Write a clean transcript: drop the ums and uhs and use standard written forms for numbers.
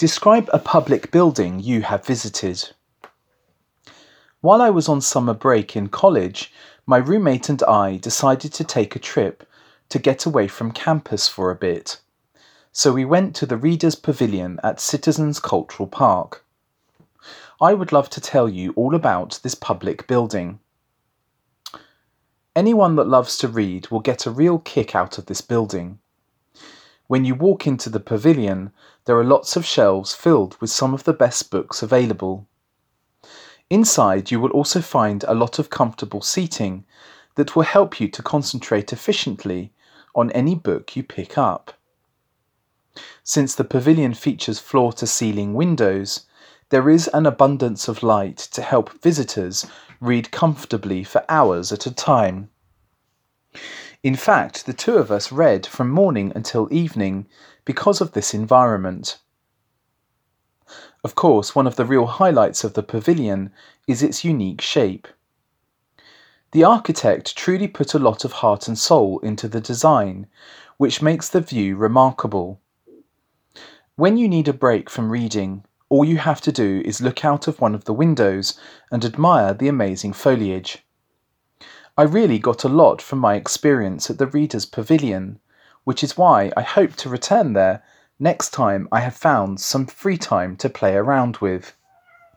Describe a public building you have visited. While I was on summer break in college, my roommate and I decided to take a trip to get away from campus for a bit. So we went to the Readers' Pavilion at Citizens Cultural Park. I would love to tell you all about this public building. Anyone that loves to read will get a real kick out of this building. When you walk into the pavilion, there are lots of shelves filled with some of the best books available. Inside, you will also find a lot of comfortable seating that will help you to concentrate efficiently on any book you pick up. Since the pavilion features floor-to-ceiling windows, there is an abundance of light to help visitors read comfortably for hours at a time. In fact, the two of us read from morning until evening because of this environment. Of course, one of the real highlights of the pavilion is its unique shape. The architect truly put a lot of heart and soul into the design, which makes the view remarkable. When you need a break from reading, all you have to do is look out of one of the windows and admire the amazing foliage. I really got a lot from my experience at the Readers' Pavilion, which is why I hope to return there next time I have found some free time to play around with.